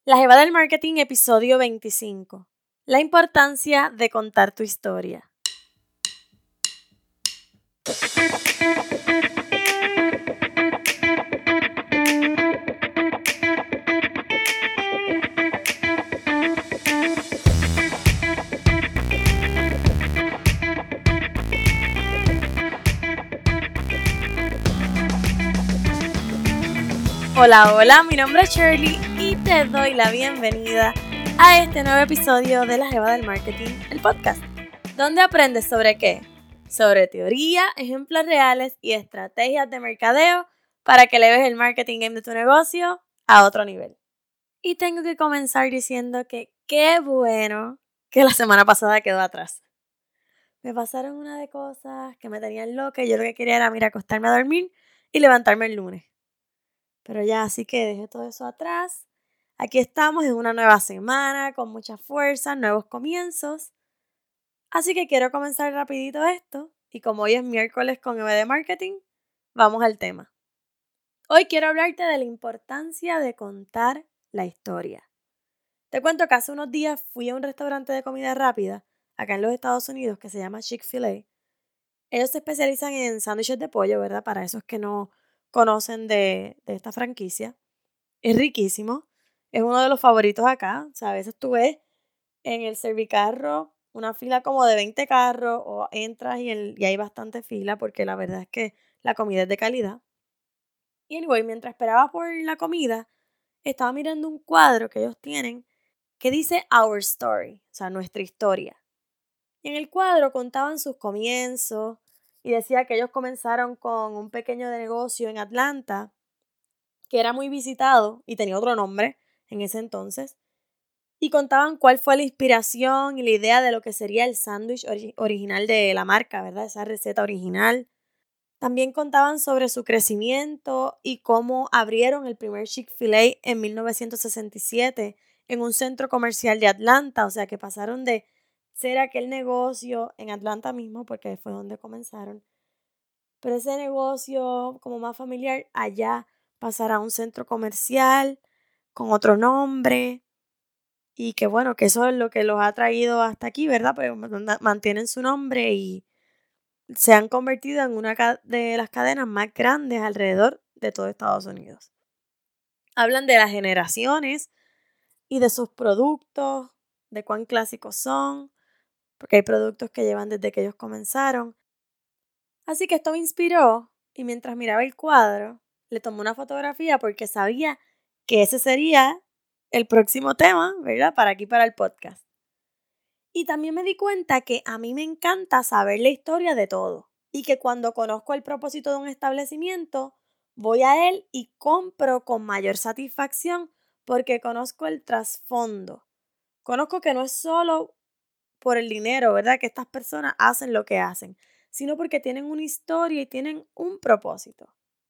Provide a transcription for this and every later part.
La Jeva del Marketing, episodio 25. La importancia de contar tu historia. Hola, mi nombre es Shirley y te doy la bienvenida a este nuevo episodio de La Jeva del Marketing, el podcast, donde aprendes sobre qué, sobre teoría, ejemplos reales y estrategias de mercadeo para que eleves el marketing game de tu negocio a otro nivel. Y tengo que comenzar diciendo que qué bueno que la semana pasada quedó atrás. Me pasaron una de cosas que me tenían loca y yo lo que quería era acostarme a dormir y levantarme el lunes. Pero ya, así que dejé todo eso atrás. Aquí estamos en una nueva semana, con mucha fuerza, nuevos comienzos. Así que quiero comenzar rapidito esto. Y como hoy es miércoles con EV de Marketing, vamos al tema. Hoy quiero hablarte de la importancia de contar la historia. Te cuento que hace unos días fui a un restaurante de comida rápida, acá en los Estados Unidos, que se llama Chick-fil-A. Ellos se especializan en sándwiches de pollo, ¿verdad? Para esos que no conocen de esta franquicia. Es riquísimo. Es uno de los favoritos acá. O sea, a veces tú ves en el servicarro una fila como de 20 carros o entras y hay bastante fila porque la verdad es que la comida es de calidad. Y anyway, mientras esperaba por la comida, estaba mirando un cuadro que ellos tienen que dice Our Story, o sea, nuestra historia. Y en el cuadro contaban sus comienzos y decía que ellos comenzaron con un pequeño negocio en Atlanta que era muy visitado y tenía otro nombre en ese entonces, y contaban cuál fue la inspiración y la idea de lo que sería el sándwich original de la marca, ¿verdad? Esa receta original. También contaban sobre su crecimiento y cómo abrieron el primer Chick-fil-A en 1967 en un centro comercial de Atlanta, o sea que pasaron de ser aquel negocio en Atlanta mismo, porque fue donde comenzaron, pero ese negocio como más familiar allá pasará a un centro comercial con otro nombre y que bueno, que eso es lo que los ha traído hasta aquí, ¿verdad? Pues mantienen su nombre y se han convertido en una de las cadenas más grandes alrededor de todo Estados Unidos. Hablan de las generaciones y de sus productos, de cuán clásicos son, porque hay productos que llevan desde que ellos comenzaron. Así que esto me inspiró y mientras miraba el cuadro, le tomé una fotografía porque sabía que ese sería el próximo tema, ¿verdad? Para el podcast. Y también me di cuenta que a mí me encanta saber la historia de todo y que cuando conozco el propósito de un establecimiento, voy a él y compro con mayor satisfacción porque conozco el trasfondo. Conozco que no es solo por el dinero, ¿verdad? Que estas personas hacen lo que hacen, sino porque tienen una historia y tienen un propósito.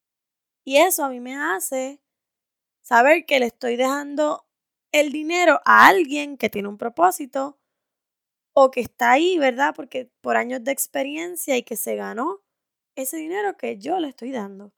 Y eso a mí me hace saber que le estoy dejando el dinero a alguien que tiene un propósito o que está ahí, ¿verdad? Porque por años de experiencia y que se ganó ese dinero que yo le estoy dando.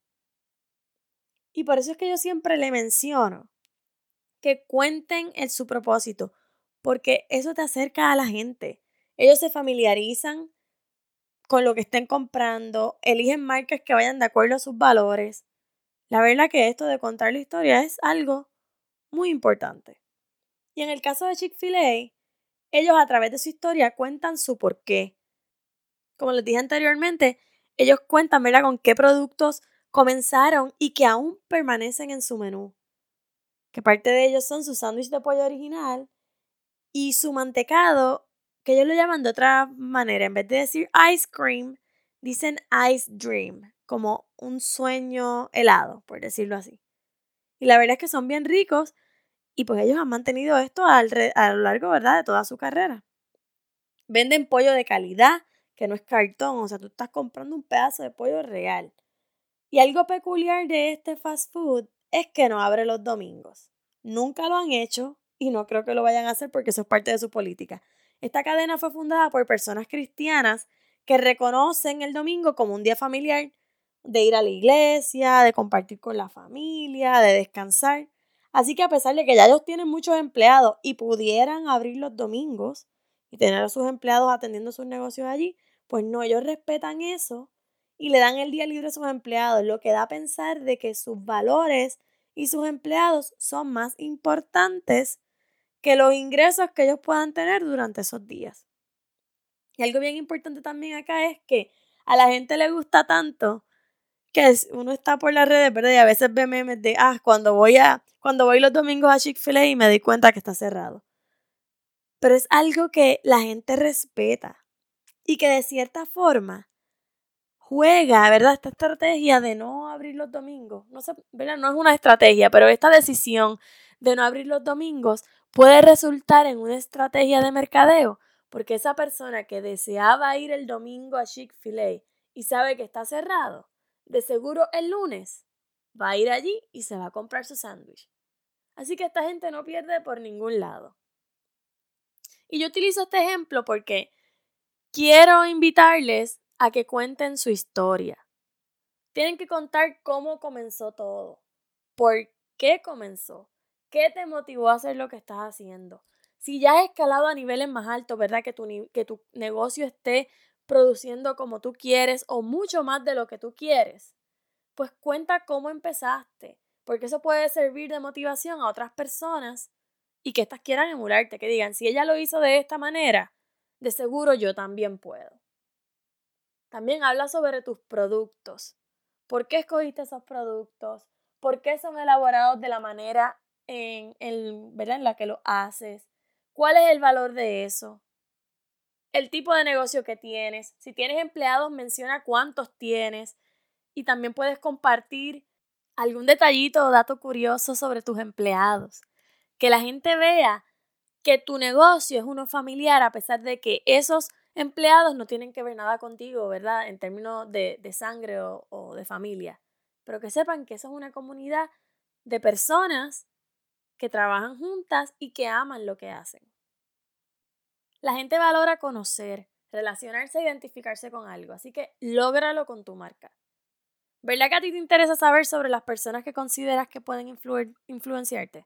Y por eso es que yo siempre le menciono que cuenten su propósito, porque eso te acerca a la gente. Ellos se familiarizan con lo que estén comprando, eligen marcas que vayan de acuerdo a sus valores. La verdad que esto de contar la historia es algo muy importante. Y en el caso de Chick-fil-A, ellos a través de su historia cuentan su porqué. Como les dije anteriormente, ellos cuentan, ¿verdad?, con qué productos comenzaron y que aún permanecen en su menú. Que parte de ellos son su sándwich de pollo original y su mantecado, que ellos lo llaman de otra manera. En vez de decir ice cream, dicen ice dream, como un sueño helado, por decirlo así. Y la verdad es que son bien ricos y pues ellos han mantenido esto a lo largo, ¿verdad?, de toda su carrera. Venden pollo de calidad, que no es cartón, o sea, tú estás comprando un pedazo de pollo real. Y algo peculiar de este fast food es que no abre los domingos. Nunca lo han hecho y no creo que lo vayan a hacer porque eso es parte de su política. Esta cadena fue fundada por personas cristianas que reconocen el domingo como un día familiar, de ir a la iglesia, de compartir con la familia, de descansar. Así que a pesar de que ya ellos tienen muchos empleados y pudieran abrir los domingos y tener a sus empleados atendiendo sus negocios allí, pues no, ellos respetan eso y le dan el día libre a sus empleados, lo que da a pensar de que sus valores y sus empleados son más importantes que los ingresos que ellos puedan tener durante esos días. Y algo bien importante también acá es que a la gente le gusta tanto que uno está por las redes, ¿verdad? Y a veces ve memes de, cuando voy los domingos a Chick-fil-A y me doy cuenta que está cerrado. Pero es algo que la gente respeta y que de cierta forma juega, ¿verdad? Esta estrategia de no abrir los domingos, no sé, ¿verdad? No es una estrategia, pero esta decisión de no abrir los domingos puede resultar en una estrategia de mercadeo, porque esa persona que deseaba ir el domingo a Chick-fil-A y sabe que está cerrado, de seguro el lunes va a ir allí y se va a comprar su sándwich. Así que esta gente no pierde por ningún lado. Y yo utilizo este ejemplo porque quiero invitarles a que cuenten su historia. Tienen que contar cómo comenzó todo, por qué comenzó, qué te motivó a hacer lo que estás haciendo. Si ya has escalado a niveles más altos, ¿verdad? Que tu negocio esté produciendo como tú quieres o mucho más de lo que tú quieres, pues cuenta cómo empezaste, porque eso puede servir de motivación a otras personas y que éstas quieran emularte, que digan, si ella lo hizo de esta manera, de seguro yo también puedo. También habla sobre tus productos. ¿Por qué escogiste esos productos? ¿Por qué son elaborados de la manera ¿verdad? En la que lo haces? ¿Cuál es el valor de eso? El tipo de negocio que tienes. Si tienes empleados, menciona cuántos tienes. Y también puedes compartir algún detallito o dato curioso sobre tus empleados. Que la gente vea que tu negocio es uno familiar a pesar de que esos empleados no tienen que ver nada contigo, ¿verdad? En términos de sangre o de familia. Pero que sepan que eso es una comunidad de personas que trabajan juntas y que aman lo que hacen. La gente valora conocer, relacionarse e identificarse con algo, así que lógralo con tu marca. ¿Verdad que a ti te interesa saber sobre las personas que consideras que pueden influenciarte?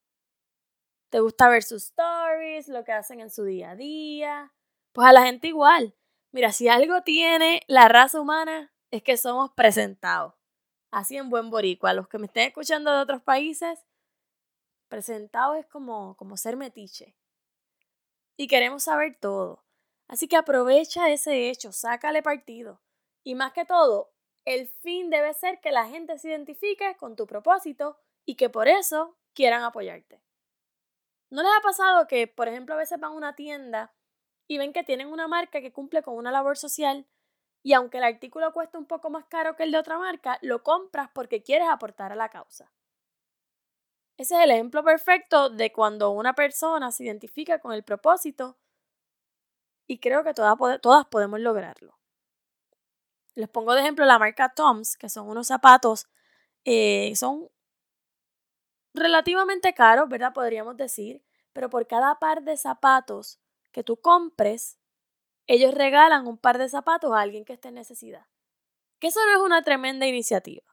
¿Te gusta ver sus stories, lo que hacen en su día a día? Pues a la gente igual. Mira, si algo tiene la raza humana es que somos presentados. Así en buen boricua. A los que me estén escuchando de otros países, presentado es como ser metiche. Y queremos saber todo. Así que aprovecha ese hecho, sácale partido. Y más que todo, el fin debe ser que la gente se identifique con tu propósito y que por eso quieran apoyarte. ¿No les ha pasado que, por ejemplo, a veces van a una tienda y ven que tienen una marca que cumple con una labor social y aunque el artículo cuesta un poco más caro que el de otra marca, lo compras porque quieres aportar a la causa? Ese es el ejemplo perfecto de cuando una persona se identifica con el propósito y creo que todas podemos lograrlo. Les pongo de ejemplo la marca Toms, que son unos zapatos, son relativamente caros, ¿verdad? Podríamos decir, pero por cada par de zapatos que tú compres, ellos regalan un par de zapatos a alguien que esté en necesidad. Que eso no es una tremenda iniciativa.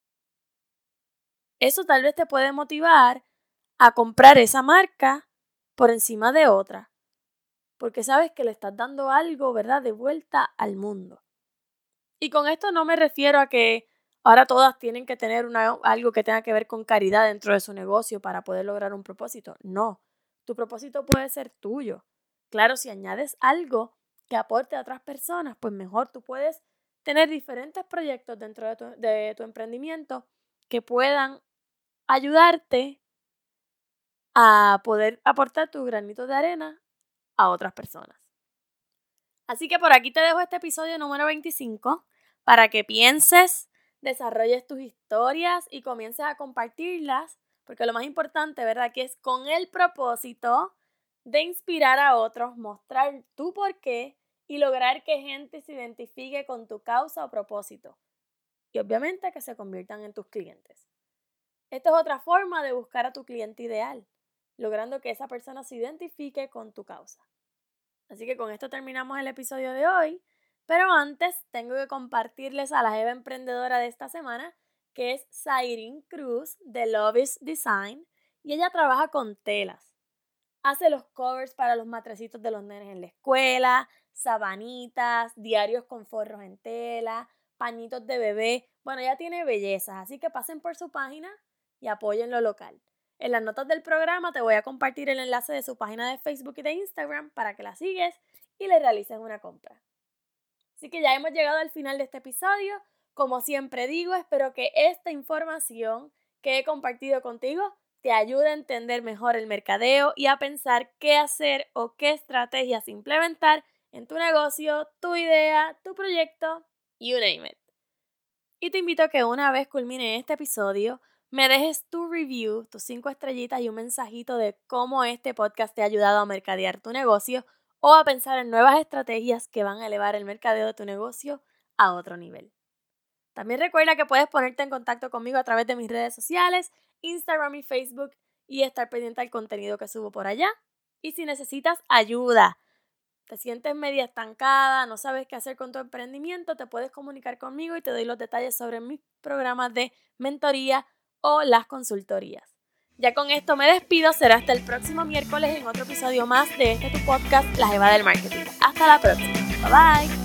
Eso tal vez te puede motivar a comprar esa marca por encima de otra, porque sabes que le estás dando algo, ¿verdad?, de vuelta al mundo. Y con esto no me refiero a que ahora todas tienen que tener algo que tenga que ver con caridad dentro de su negocio para poder lograr un propósito. No, tu propósito puede ser tuyo. Claro, si añades algo que aporte a otras personas, pues mejor tú puedes tener diferentes proyectos dentro de tu emprendimiento que puedan ayudarte a poder aportar tu granito de arena a otras personas. Así que por aquí te dejo este episodio número 25 para que pienses, desarrolles tus historias y comiences a compartirlas, porque lo más importante, ¿verdad?, que es con el propósito de inspirar a otros, mostrar tu porqué y lograr que gente se identifique con tu causa o propósito. Y obviamente que se conviertan en tus clientes. Esta es otra forma de buscar a tu cliente ideal, logrando que esa persona se identifique con tu causa. Así que con esto terminamos el episodio de hoy, pero antes tengo que compartirles a la jeva emprendedora de esta semana, que es Sairin Cruz de Love is Design. y ella trabaja con telas. Hace los covers para los matrecitos de los nenes en la escuela, sabanitas, diarios con forros en tela, pañitos de bebé. Bueno, ella tiene bellezas, así que pasen por su página y apoyen lo local. En las notas del programa te voy a compartir el enlace de su página de Facebook y de Instagram para que la sigues y le realices una compra. Así que ya hemos llegado al final de este episodio. Como siempre digo, espero que esta información que he compartido contigo te ayude a entender mejor el mercadeo y a pensar qué hacer o qué estrategias implementar en tu negocio, tu idea, tu proyecto, you name it. Y te invito a que una vez culmine este episodio, me dejes tu review, tus 5 estrellitas y un mensajito de cómo este podcast te ha ayudado a mercadear tu negocio o a pensar en nuevas estrategias que van a elevar el mercadeo de tu negocio a otro nivel. También recuerda que puedes ponerte en contacto conmigo a través de mis redes sociales, Instagram y Facebook, y estar pendiente al contenido que subo por allá. Y si necesitas ayuda, te sientes media estancada, no sabes qué hacer con tu emprendimiento, te puedes comunicar conmigo y te doy los detalles sobre mis programas de mentoría o las consultorías. Ya con esto me despido, será hasta el próximo miércoles en otro episodio más de tu podcast, La Jeva del Marketing. Hasta la próxima, bye bye.